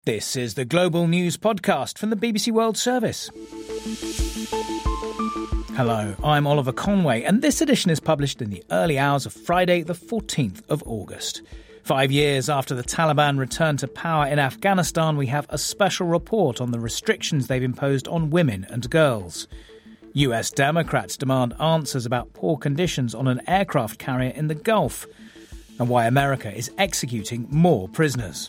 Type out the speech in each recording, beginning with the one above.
This is the Global News Podcast from the BBC World Service. Hello, I'm Oliver Conway, and this edition is published in the early hours of Friday, the 14th of August. 5 years after the Taliban returned to power in Afghanistan, we have a special report on the restrictions they've imposed on women and girls. US Democrats demand answers about poor conditions on an aircraft carrier in the Gulf, and why America is executing more prisoners.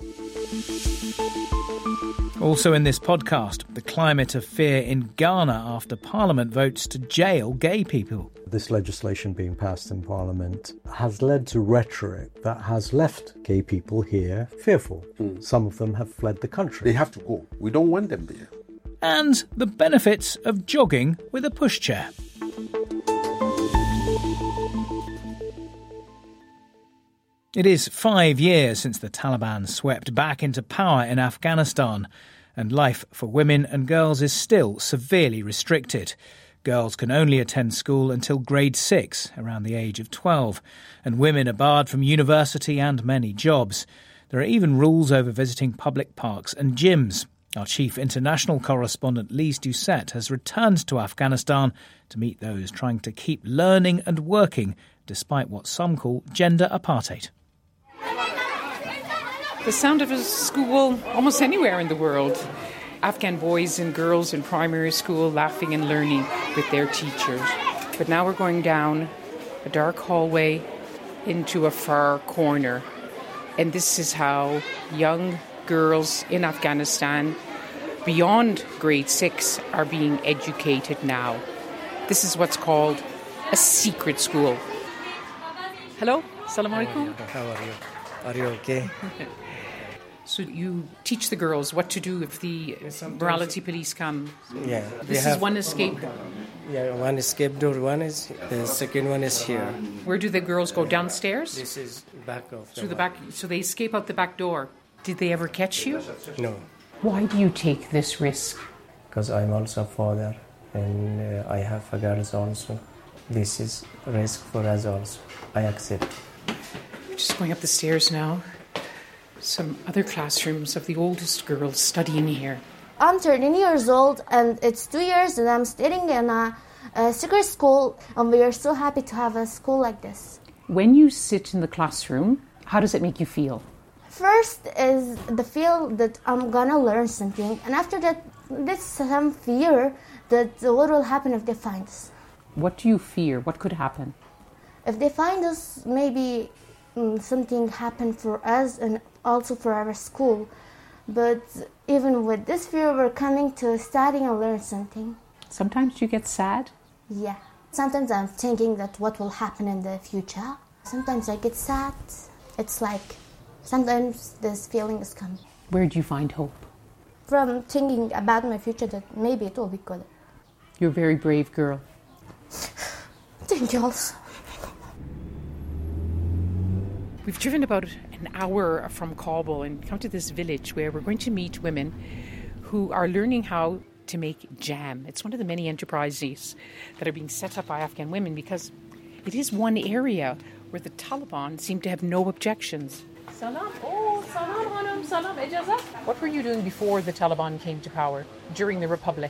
Also in this podcast, the climate of fear in Ghana after Parliament votes to jail gay people. This legislation being passed in Parliament has led to rhetoric that has left gay people here fearful. Some of them have fled the country. They have to go. We don't want them there. And the benefits of jogging with a pushchair. It is 5 years since the Taliban swept back into power in Afghanistan, and life for women and girls is still severely restricted. Girls can only attend school until grade 6, around the age of 12, and women are barred from university and many jobs. There are even rules over visiting public parks and gyms. Our chief international correspondent Lise Doucette has returned to Afghanistan to meet those trying to keep learning and working despite what some call gender apartheid. The sound of a school almost anywhere in the world. Afghan boys and girls in primary school laughing and learning with their teachers. But now we're going down a dark hallway into a far corner. And this is how young girls in Afghanistan beyond grade 6 are being educated now. This is what's called a secret school. Hello, Assalamu alaikum. How are you? Are you okay? So you teach the girls what to do if the morality police come. Yeah. This is one escape. Yeah, one escape door. One is the second one is here. Where do the girls go? Downstairs? This is back of Through the back. So they escape out the back door. Did they ever catch you? No, Why do you take this risk? because I'm also a father and I have a girls also. This is risk for us also. I accept. We're just going up the stairs now. Some other classrooms of the oldest girls studying here. I'm 13 years old and it's 2 years and I'm studying in a secret school, and we are so happy to have a school like this. When you sit in the classroom, how does it make you feel? First is the feel that I'm gonna learn something, and after that, there's some fear that what will happen if they find us. What do you fear? What could happen? If they find us, maybe something happened for us and also for our school. But even with this fear, we're coming to study and learn something. Sometimes you get sad. Yeah. Sometimes I'm thinking that what will happen in the future. Sometimes I get sad. It's like sometimes this feeling is coming. Where do you find hope? From thinking about my future that maybe it will be good. You're a very brave girl. Thank you also. We've driven about an hour from Kabul and come to this village where we're going to meet women who are learning how to make jam. It's one of the many enterprises that are being set up by Afghan women because it is one area where the Taliban seem to have no objections. Salam. Oh, salam, hanum, salam, ijazah. What were you doing before the Taliban came to power, during the Republic?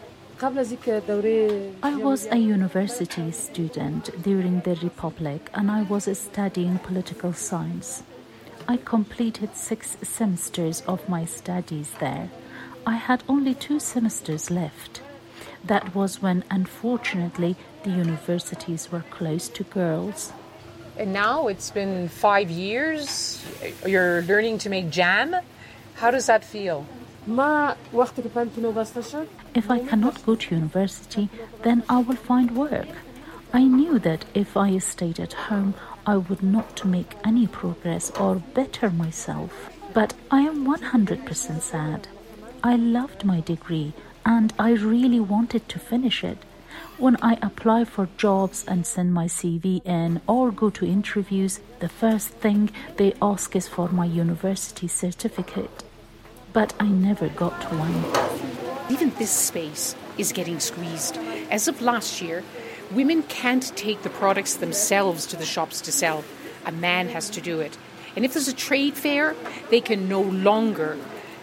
I was a university student during the Republic and I was studying political science. I completed 6 semesters of my studies there. I had only 2 semesters left. That was when, unfortunately, the universities were closed to girls. And now it's been 5 years. You're learning to make jam. How does that feel? If I cannot go to university, then I will find work. I knew that if I stayed at home, I would not make any progress or better myself. But I am 100% sad. I loved my degree and I really wanted to finish it. When I apply for jobs and send my CV in or go to interviews, the first thing they ask is for my university certificate. But I never got one. Even this space is getting squeezed. As of last year, women can't take the products themselves to the shops to sell. A man has to do it. And if there's a trade fair, they can no longer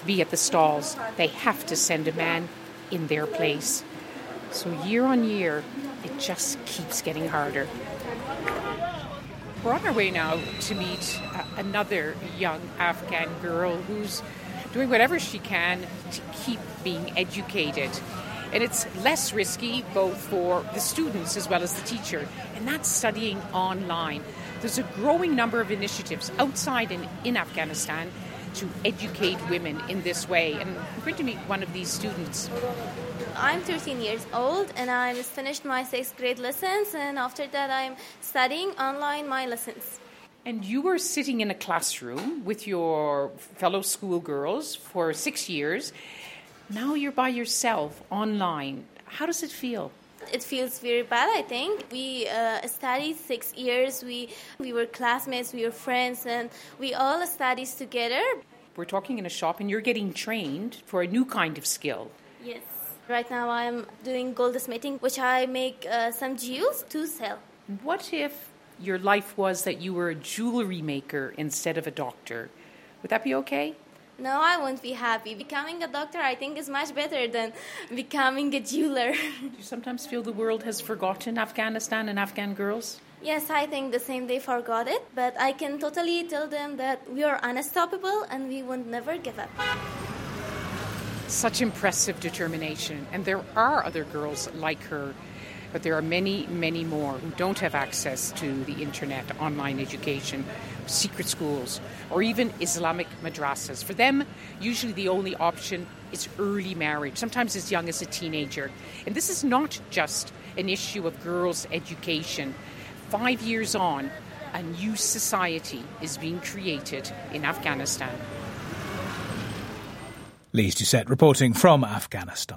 be at the stalls. They have to send a man in their place. So year on year, it just keeps getting harder. We're on our way now to meet another young Afghan girl who's doing whatever she can to keep being educated. And it's less risky both for the students as well as the teacher, and that's studying online. There's a growing number of initiatives outside and in Afghanistan to educate women in this way. And I'm going to meet one of these students. I'm 13 years old and I just finished my 6th grade lessons, and after that I'm studying online my lessons. And you were sitting in a classroom with your fellow schoolgirls for 6 years. Now you're by yourself online. How does it feel? It feels very bad, I think. We studied 6 years. We were classmates, we were friends, and we all studied together. We're talking in a shop and you're getting trained for a new kind of skill. Yes. Right now I'm doing goldsmithing, which I make some jewels to sell. What if your life was that you were a jewelry maker instead of a doctor? Would that be okay? No, I won't be happy. Becoming a doctor, I think, is much better than becoming a jeweler. Do you sometimes feel the world has forgotten Afghanistan and Afghan girls? Yes, I think the same. They forgot it. But I can totally tell them that we are unstoppable and we will never give up. Such impressive determination. And there are other girls like her. But there are many, many more who don't have access to the internet, online education, secret schools, or even Islamic madrasas. For them, usually the only option is early marriage, sometimes as young as a teenager. And this is not just an issue of girls' education. 5 years on, a new society is being created in Afghanistan. Lise Doucette reporting from Afghanistan.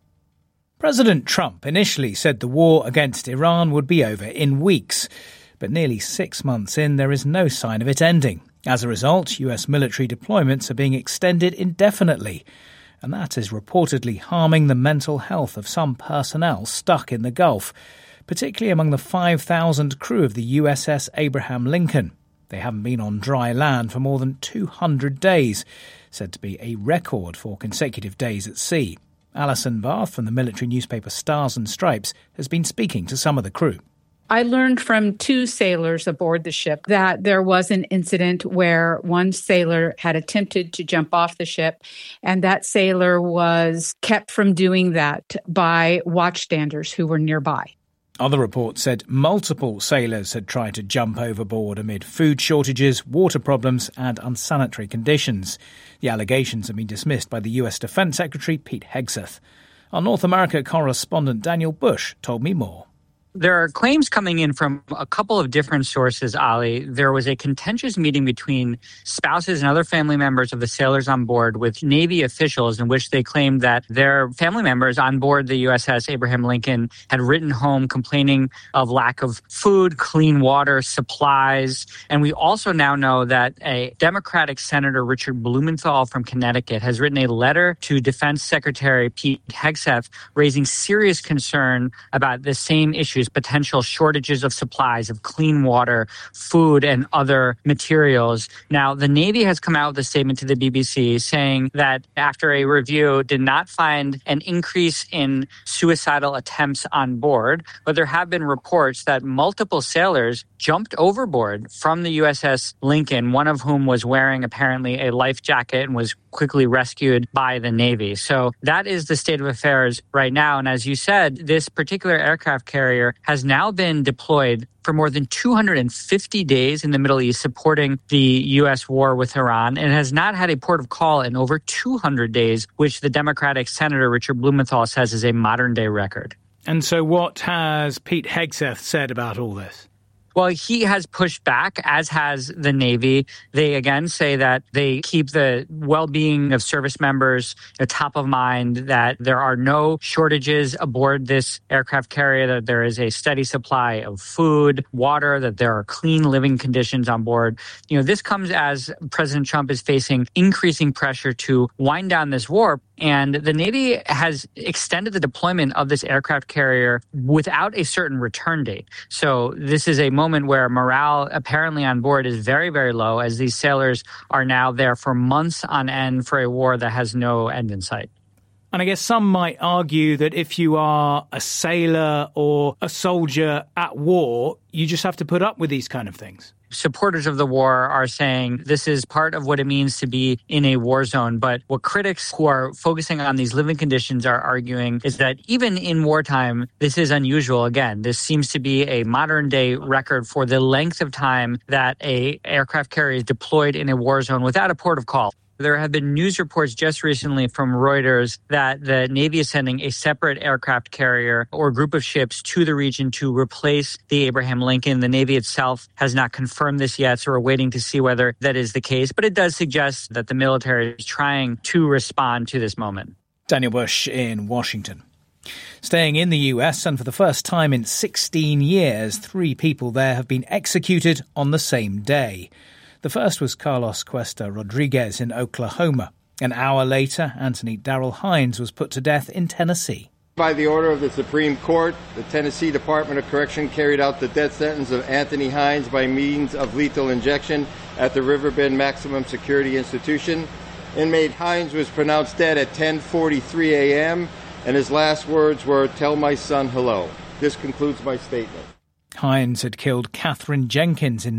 President Trump initially said the war against Iran would be over in weeks, but nearly 6 months in, there is no sign of it ending. As a result, US military deployments are being extended indefinitely, and that is reportedly harming the mental health of some personnel stuck in the Gulf, particularly among the 5,000 crew of the USS Abraham Lincoln. They haven't been on dry land for more than 200 days, said to be a record for consecutive days at sea. Alison Barth from the military newspaper Stars and Stripes has been speaking to some of the crew. I learned from 2 sailors aboard the ship that there was an incident where one sailor had attempted to jump off the ship, and that sailor was kept from doing that by watchstanders who were nearby. Other reports said multiple sailors had tried to jump overboard amid food shortages, water problems and unsanitary conditions. The allegations have been dismissed by the US Defence Secretary Pete Hegseth. Our North America correspondent Daniel Bush told me more. There are claims coming in from a couple of different sources, Ali. There was a contentious meeting between spouses and other family members of the sailors on board with Navy officials in which they claimed that their family members on board the USS Abraham Lincoln had written home complaining of lack of food, clean water, supplies. And we also now know that a Democratic Senator, Richard Blumenthal from Connecticut, has written a letter to Defense Secretary Pete Hegseth raising serious concern about the same issues, potential shortages of supplies of clean water, food, and other materials. Now, the Navy has come out with a statement to the BBC saying that after a review did not find an increase in suicidal attempts on board, but there have been reports that multiple sailors jumped overboard from the USS Lincoln, one of whom was wearing apparently a life jacket and was quickly rescued by the Navy. So that is the state of affairs right now. And as you said, this particular aircraft carrier has now been deployed for more than 250 days in the Middle East supporting the U.S. war with Iran and has not had a port of call in over 200 days, which the Democratic Senator Richard Blumenthal says is a modern-day record. And so what has Pete Hegseth said about all this? Well, he has pushed back, as has the Navy. They, again, say that they keep the well-being of service members top of mind, that there are no shortages aboard this aircraft carrier, that there is a steady supply of food, water, that there are clean living conditions on board. You know, this comes as President Trump is facing increasing pressure to wind down this war, And the Navy has extended the deployment of this aircraft carrier without a certain return date. So this is a moment where morale apparently on board is very, very low, as these sailors are now there for months on end for a war that has no end in sight. And I guess some might argue that if you are a sailor or a soldier at war, you just have to put up with these kind of things. Supporters of the war are saying this is part of what it means to be in a war zone. But what critics who are focusing on these living conditions are arguing is that even in wartime, this is unusual. Again, this seems to be a modern day record for the length of time that a aircraft carrier is deployed in a war zone without a port of call. There have been news reports just recently from Reuters that the Navy is sending a separate aircraft carrier or group of ships to the region to replace the Abraham Lincoln. The Navy itself has not confirmed this yet, so we're waiting to see whether that is the case. But it does suggest that the military is trying to respond to this moment. Daniel Bush in Washington. Staying in the US, and for the first time in 16 years, 3 people there have been executed on the same day. The first was Carlos Cuesta Rodriguez in Oklahoma. An hour later, Anthony Darrell Hines was put to death in Tennessee. By the order of the Supreme Court, the Tennessee Department of Correction carried out the death sentence of Anthony Hines by means of lethal injection at the Riverbend Maximum Security Institution. Inmate Hines was pronounced dead at 10:43 a.m., and his last words were, "Tell my son hello." This concludes my statement. Hines had killed Catherine Jenkins in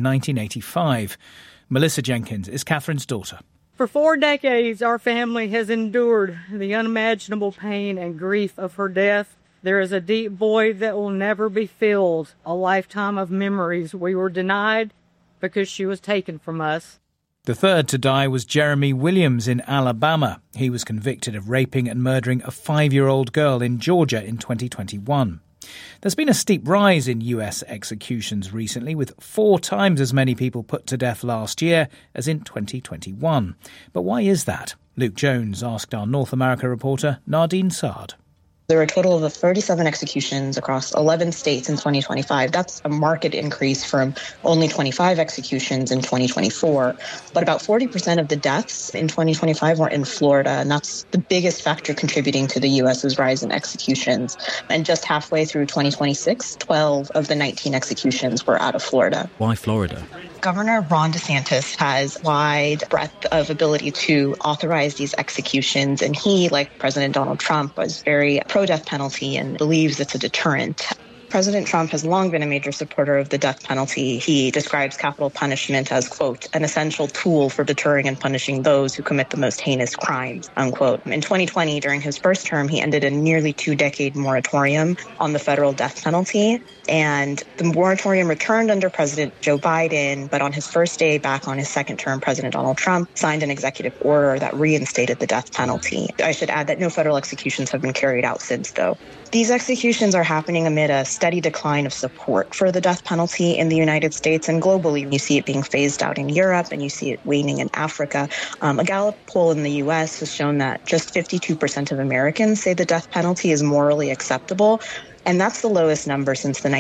1985. Melissa Jenkins is Catherine's daughter. For 4 decades, our family has endured the unimaginable pain and grief of her death. There is a deep void that will never be filled, a lifetime of memories we were denied because she was taken from us. The third to die was Jeremy Williams in Alabama. He was convicted of raping and murdering a 5-year-old girl in Georgia in 2021. There's been a steep rise in US executions recently, with 4 times as many people put to death last year as in 2021. But why is that? Luke Jones asked our North America reporter Nardine Saad. There were a total of 37 executions across 11 states in 2025. That's a marked increase from only 25 executions in 2024. But about 40% of the deaths in 2025 were in Florida, and that's the biggest factor contributing to the U.S.'s rise in executions. And just halfway through 2026, 12 of the 19 executions were out of Florida. Why Florida? Governor Ron DeSantis has wide breadth of ability to authorize these executions, and he, like President Donald Trump, was very pro-death penalty and believes it's a deterrent. President Trump has long been a major supporter of the death penalty. He describes capital punishment as, quote, an essential tool for deterring and punishing those who commit the most heinous crimes, unquote. In 2020, during his first term, he ended a nearly 2-decade moratorium on the federal death penalty. And the moratorium returned under President Joe Biden, but on his first day back on his second term, President Donald Trump signed an executive order that reinstated the death penalty. I should add that no federal executions have been carried out since, though. These executions are happening amid a steady decline of support for the death penalty in the United States and globally. You see it being phased out in Europe and you see it waning in Africa. A Gallup poll in the U.S. has shown that just 52% of Americans say the death penalty is morally acceptable. And that's the lowest number since the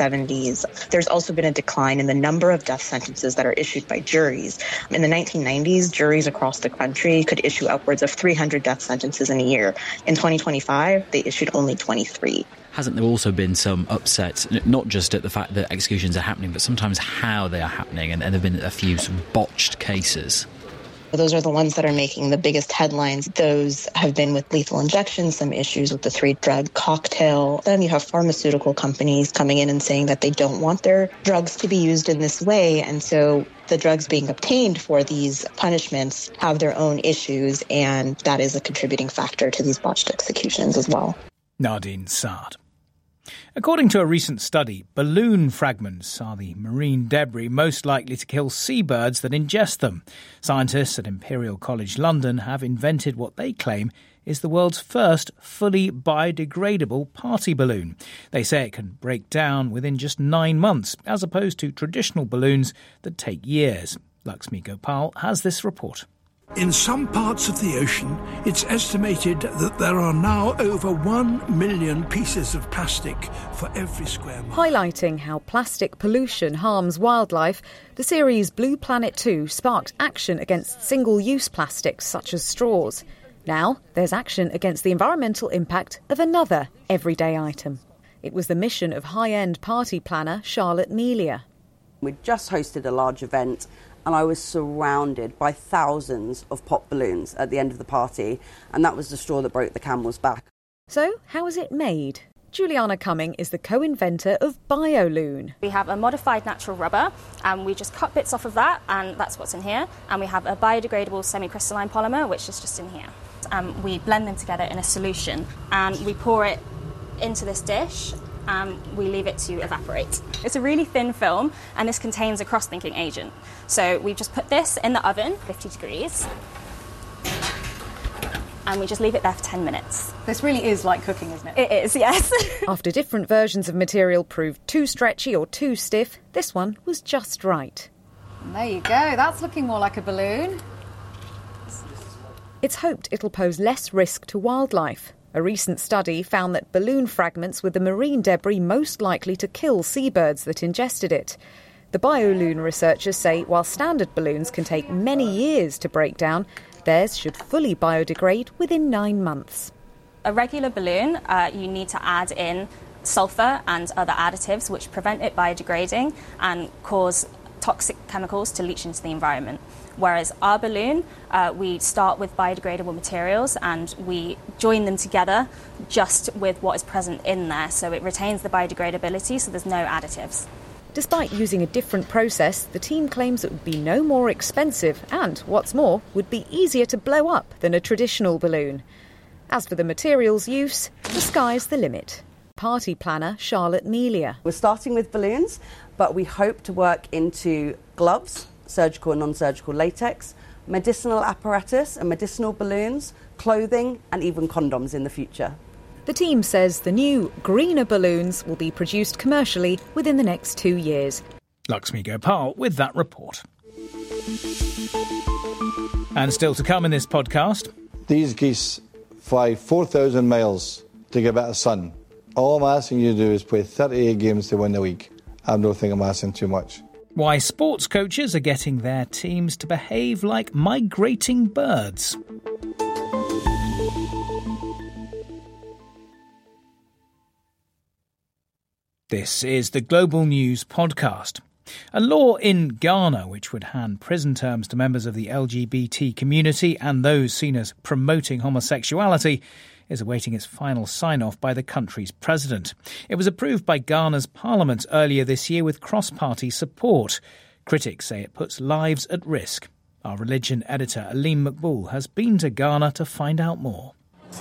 1970s. There's also been a decline in the number of death sentences that are issued by juries. In the 1990s, juries across the country could issue upwards of 300 death sentences in a year. In 2025, they issued only 23. Hasn't there also been some upset, not just at the fact that executions are happening, but sometimes how they are happening, and there have been a few sort of botched cases? Those are the ones that are making the biggest headlines. Those have been with lethal injections, some issues with the 3-drug cocktail. Then you have pharmaceutical companies coming in and saying that they don't want their drugs to be used in this way. And so the drugs being obtained for these punishments have their own issues, and that is a contributing factor to these botched executions as well. Nardine Saad. According to a recent study, balloon fragments are the marine debris most likely to kill seabirds that ingest them. Scientists at Imperial College London have invented what they claim is the world's first fully biodegradable party balloon. They say it can break down within just 9 months, as opposed to traditional balloons that take years. Lakshmi Gopal has this report. In some parts of the ocean, it's estimated that there are now over 1 million pieces of plastic for every square mile. Highlighting how plastic pollution harms wildlife, the series Blue Planet 2 sparked action against single-use plastics such as straws. Now there's action against the environmental impact of another everyday item. It was the mission of high-end party planner Charlotte Melia. We just hosted a large event and I was surrounded by thousands of pop balloons at the end of the party, and that was the straw that broke the camel's back. So, how is it made? Juliana Cumming is the co-inventor of BioLoon. We have a modified natural rubber, and we just cut bits off of that, and that's what's in here. And we have a biodegradable semi-crystalline polymer, which is just in here. We blend them together in a solution, and we pour it into this dish, and we leave it to evaporate. It's a really thin film, and this contains a cross-linking agent. So we just put this in the oven, 50 degrees, and we just leave it there for 10 minutes. This really is like cooking, isn't it? It is, yes. After different versions of material proved too stretchy or too stiff, this one was just right. And there you go, that's looking more like a balloon. It's hoped it'll pose less risk to wildlife. A recent study found that balloon fragments were the marine debris most likely to kill seabirds that ingested it. The BioLoon researchers say while standard balloons can take many years to break down, theirs should fully biodegrade within 9 months. A regular balloon, you need to add in sulphur and other additives which prevent it biodegrading and cause toxic chemicals to leach into the environment. Whereas our balloon, we start with biodegradable materials and we join them together just with what is present in there, so it retains the biodegradability, so there's no additives. Despite using a different process, the team claims it would be no more expensive and, what's more, would be easier to blow up than a traditional balloon. As for the materials use, the sky's the limit. Party planner Charlotte Melia. We're starting with balloons, but we hope to work into gloves, surgical and non-surgical latex, medicinal apparatus and medicinal balloons, clothing and even condoms in the future. The team says the new, greener balloons will be produced commercially within the next 2 years. Lakshmi Gopal with that report. And still to come in this podcast. These geese fly 4,000 miles to get a bit of sun. All I'm asking you to do is play 38 games to win the week. I don't think I'm asking too much. Why sports coaches are getting their teams to behave like migrating birds. This is the Global News Podcast. A law in Ghana which would hand prison terms to members of the LGBT community and those seen as promoting homosexuality is awaiting its final sign-off by the country's president. It was approved by Ghana's parliament earlier this year with cross-party support. Critics say it puts lives at risk. Our religion editor Aleem Maqbool has been to Ghana to find out more.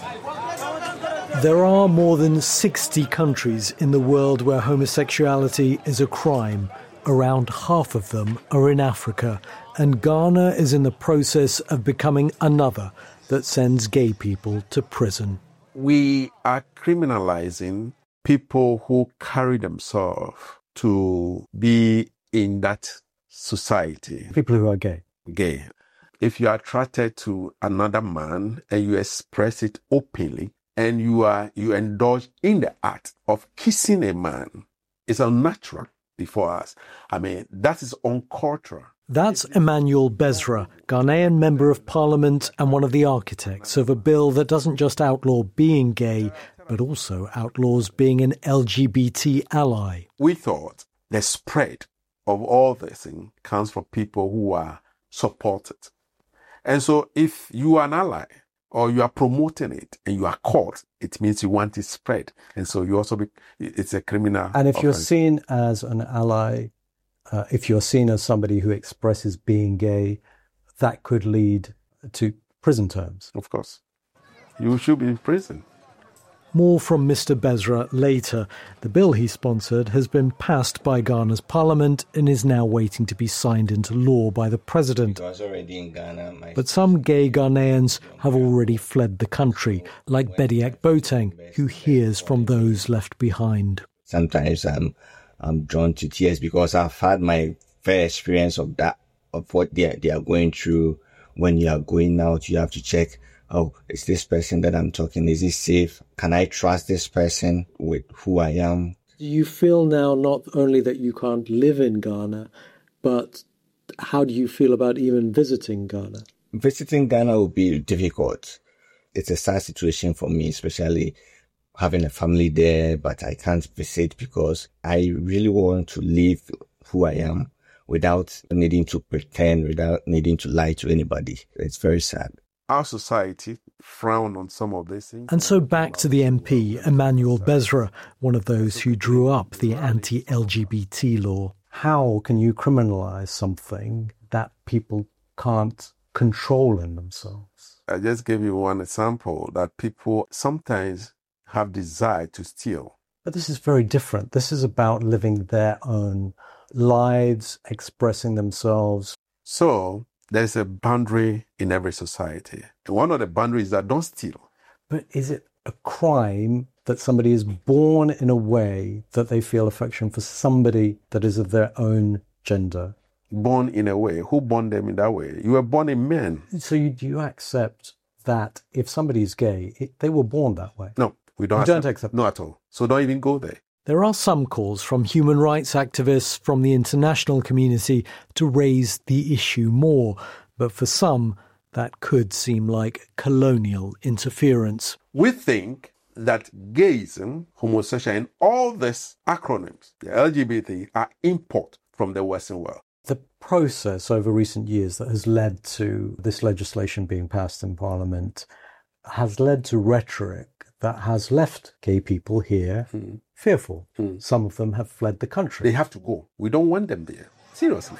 There are more than 60 countries in the world where homosexuality is a crime. Around half of them are in Africa, and Ghana is in the process of becoming another that sends gay people to prison. We are criminalizing people who carry themselves to be in that society. People who are gay. Gay. If you are attracted to another man and you express it openly, and you indulge in the act of kissing a man, it's unnatural before us. I mean, that is uncultural. That's Emmanuel Bezra, Ghanaian Member of Parliament and one of the architects of a bill that doesn't just outlaw being gay, but also outlaws being an LGBT ally. We thought the spread of all this thing comes from people who are supported. And so if you are an ally, or you are promoting it and you are caught, it means you want it spread. And so you also it's a criminal And if offense. you're seen as an ally, if you're seen as somebody who expresses being gay, that could lead to prison terms. Of course. You should be in prison. More from Mr. Bezra later. The bill he sponsored has been passed by Ghana's parliament and is now waiting to be signed into law by the president. But some gay Ghanaians have already fled the country, like Bediak Boateng, who hears from those left behind. Sometimes I'm drawn to tears because I've had my fair experience of that, of what they are going through. When you are going out, you have to check, oh, is this person that I'm talking, is he safe? Can I trust this person with who I am? Do you feel now not only that you can't live in Ghana, but how do you feel about even visiting Ghana? Visiting Ghana will be difficult It's a sad situation for me, especially having a family there, but I can't visit because I really want to live who I am without needing to pretend, without needing to lie to anybody. It's very sad. Our society frown on some of these things. And so back to the MP, Emmanuel Besra, one of those who drew up the anti-LGBT law. How can you criminalise something that people can't control in themselves? I just gave you one example that people sometimes have desire to steal. But this is very different. This is about living their own lives, expressing themselves. So there's a boundary in every society. And one of the boundaries is that don't steal. But is it a crime that somebody is born in a way that they feel affection for somebody that is of their own gender? Born in a way? Who born them in that way? You were born in men. So do you accept that if somebody is gay, they were born that way? No, we don't. Don't accept no, at all. So don't even go there. There are some calls from human rights activists from the international community to raise the issue more, but for some, that could seem like colonial interference. We think that gayism, homosexuality, and all these acronyms, the LGBT, are import from the Western world. The process over recent years that has led to this legislation being passed in Parliament has led to rhetoric that has left gay people here fearful. Some of them have fled the country. They have to go. We don't want them there. Seriously.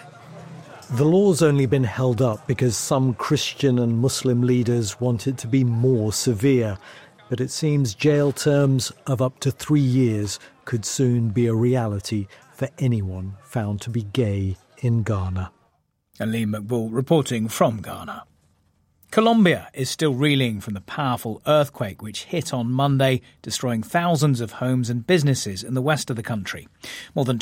The law's only been held up because some Christian and Muslim leaders want it to be more severe. But it seems jail terms of up to 3 years could soon be a reality for anyone found to be gay in Ghana. And Lee McBull reporting from Ghana. Colombia is still reeling from the powerful earthquake which hit on Monday, destroying thousands of homes and businesses in the west of the country. More than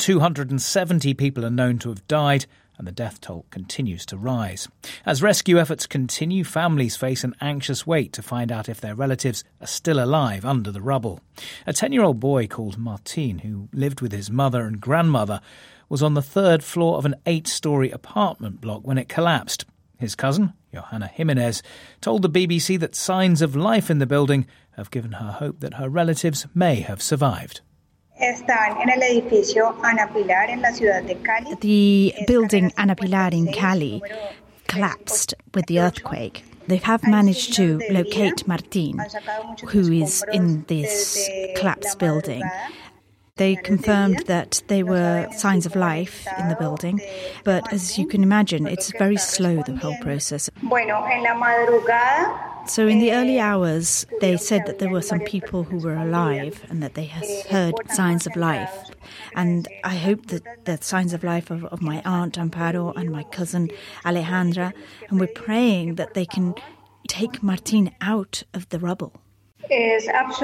270 people are known to have died, and the death toll continues to rise. As rescue efforts continue, families face an anxious wait to find out if their relatives are still alive under the rubble. A 10-year-old boy called Martin, who lived with his mother and grandmother, was on the 3rd floor of an 8-storey apartment block when it collapsed. His cousin, Johanna Jimenez, told the BBC that signs of life in the building have given her hope that her relatives may have survived. The building Ana Pilar in Cali collapsed with the earthquake. They have managed to locate Martin, who is in this collapsed building. They confirmed that there were signs of life in the building, but as you can imagine, it's very slow, the whole process. So in the early hours, they said that there were some people who were alive and that they had heard signs of life. And I hope that the signs of life of my aunt Amparo and my cousin Alejandra, and we're praying that they can take Martin out of the rubble. It's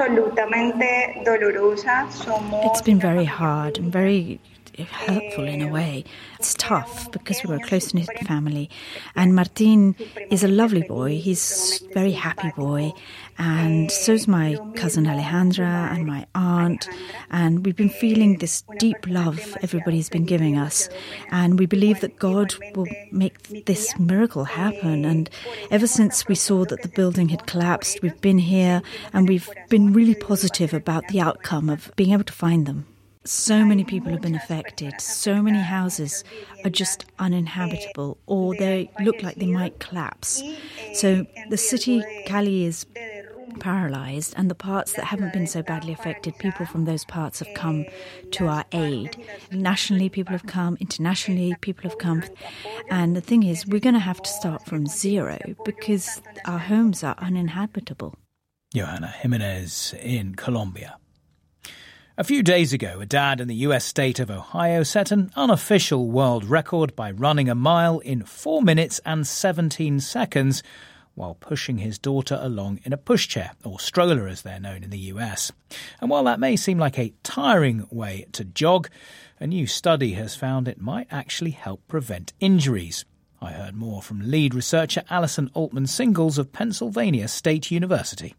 been very hard and very hurtful in a way. It's tough because we're a close-knit family. And Martin is a lovely boy. He's a very happy boy. And so's my cousin Alejandra and my aunt. And we've been feeling this deep love everybody's been giving us. And we believe that God will make this miracle happen. And ever since we saw that the building had collapsed, we've been here and we've been really positive about the outcome of being able to find them. So many people have been affected. So many houses are just uninhabitable or they look like they might collapse. So the city, Cali, is paralysed, and the parts that haven't been so badly affected, people from those parts have come to our aid. Nationally, people have come. Internationally, people have come. And the thing is, we're going to have to start from zero because our homes are uninhabitable. Johanna Jimenez in Colombia. A few days ago, a dad in the US state of Ohio set an unofficial world record by running a mile in 4 minutes and 17 seconds while pushing his daughter along in a pushchair, or stroller as they're known in the US. And while that may seem like a tiring way to jog, a new study has found it might actually help prevent injuries. I heard more from lead researcher Alison Altman-Singles of Pennsylvania State University.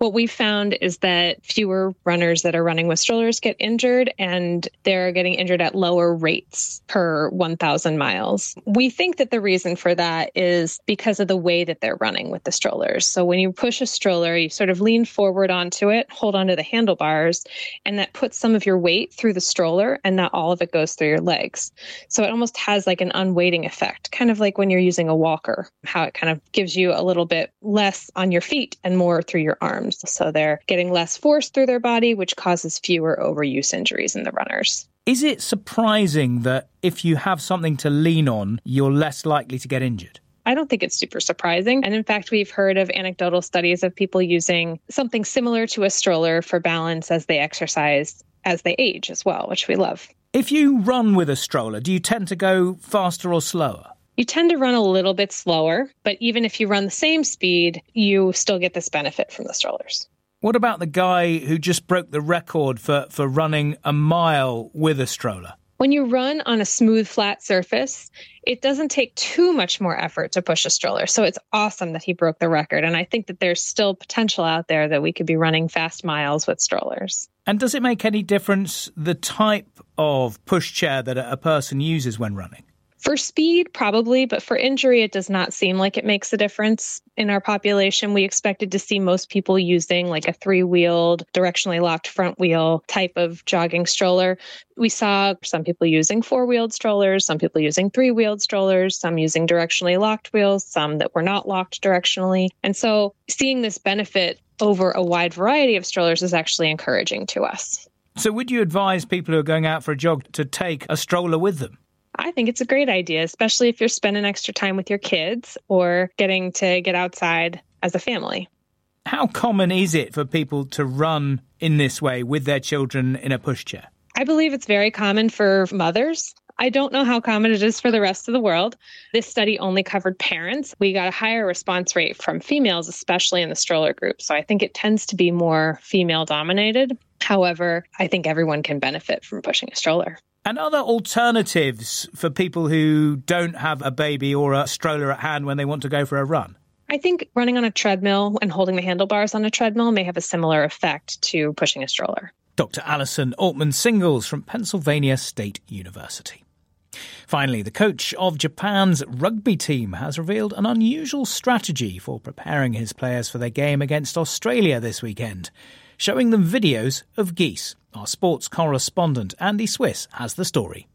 What we found is that fewer runners that are running with strollers get injured, and they're getting injured at lower rates per 1,000 miles. We think that the reason for that is because of the way that they're running with the strollers. So when you push a stroller, you sort of lean forward onto it, hold onto the handlebars, and that puts some of your weight through the stroller and not all of it goes through your legs. So it almost has like an unweighting effect, kind of like when you're using a walker, how it kind of gives you a little bit less on your feet and more through your arms. So they're getting less force through their body, which causes fewer overuse injuries in the runners. Is it surprising that if you have something to lean on, you're less likely to get injured? I don't think it's super surprising. And in fact, we've heard of anecdotal studies of people using something similar to a stroller for balance as they exercise, as they age as well, which we love. If you run with a stroller, do you tend to go faster or slower? You tend to run a little bit slower, but even if you run the same speed, you still get this benefit from the strollers. What about the guy who just broke the record for running a mile with a stroller? When you run on a smooth, flat surface, it doesn't take too much more effort to push a stroller. So it's awesome that he broke the record. And I think that there's still potential out there that we could be running fast miles with strollers. And does it make any difference the type of pushchair that a person uses when running? For speed, probably, but for injury, it does not seem like it makes a difference. In our population, we expected to see most people using like a 3-wheeled, directionally locked front wheel type of jogging stroller. We saw some people using 4-wheeled strollers, some people using 3-wheeled strollers, some using directionally locked wheels, some that were not locked directionally. And so seeing this benefit over a wide variety of strollers is actually encouraging to us. So would you advise people who are going out for a jog to take a stroller with them? I think it's a great idea, especially if you're spending extra time with your kids or getting to get outside as a family. How common is it for people to run in this way with their children in a pushchair? I believe it's very common for mothers. I don't know how common it is for the rest of the world. This study only covered parents. We got a higher response rate from females, especially in the stroller group. So I think it tends to be more female dominated. However, I think everyone can benefit from pushing a stroller. And are there alternatives for people who don't have a baby or a stroller at hand when they want to go for a run? I think running on a treadmill and holding the handlebars on a treadmill may have a similar effect to pushing a stroller. Dr. Alison Altman-Singles from Pennsylvania State University. Finally, the coach of Japan's rugby team has revealed an unusual strategy for preparing his players for their game against Australia this weekend, showing them videos of geese. Our sports correspondent Andy Swiss has the story.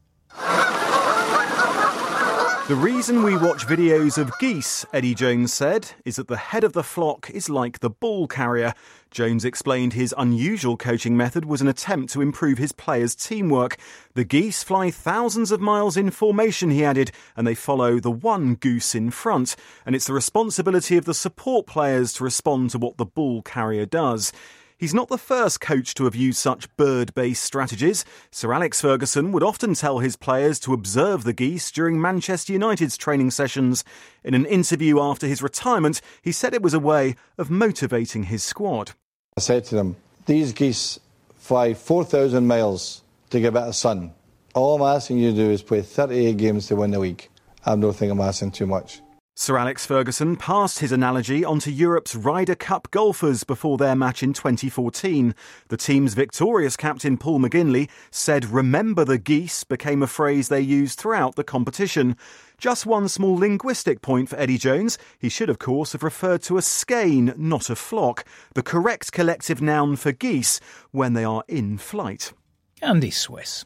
The reason we watch videos of geese, Eddie Jones said, is that the head of the flock is like the ball carrier. Jones explained his unusual coaching method was an attempt to improve his players' teamwork. The geese fly thousands of miles in formation, he added, and they follow the one goose in front. And it's the responsibility of the support players to respond to what the ball carrier does. He's not the first coach to have used such bird-based strategies. Sir Alex Ferguson would often tell his players to observe the geese during Manchester United's training sessions. In an interview after his retirement, he said it was a way of motivating his squad. I said to them, these geese fly 4,000 miles to get better sun. All I'm asking you to do is play 38 games to win the week. I don't think I'm asking too much. Sir Alex Ferguson passed his analogy onto Europe's Ryder Cup golfers before their match in 2014. The team's victorious captain Paul McGinley said "remember the geese" became a phrase they used throughout the competition. Just one small linguistic point for Eddie Jones. He should, of course, have referred to a skein, not a flock, the correct collective noun for geese when they are in flight. Andy Swiss.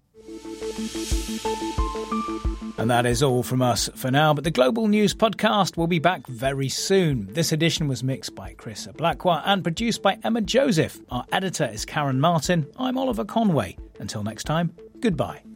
And that is all from us for now, but the Global News Podcast will be back very soon. This edition was mixed by Chris Blackwell and produced by Emma Joseph. Our editor is Karen Martin. I'm Oliver Conway. Until next time, goodbye.